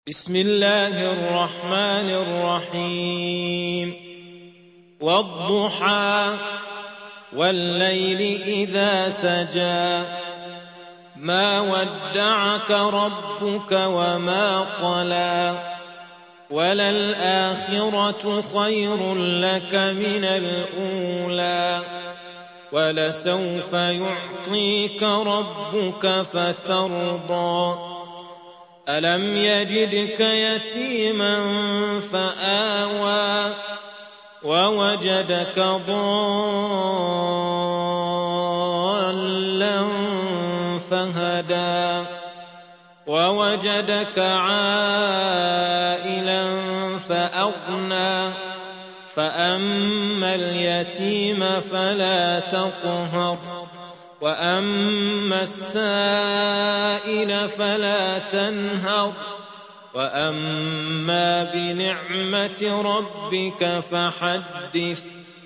بسم الله الرحمن الرحيم والضحى والليل إذا سجى ما ودعك ربك وما قلى وللآخرة خير لك من الأولى ولسوف يعطيك ربك فترضى ألم يجدك يتيما فآوى ووجدك ضالا فهدى ووجدك عائلا فأغنى فأما اليتيم فلا تقهر وأما السائل فلا تنهر وأما بنعمة ربك فحدث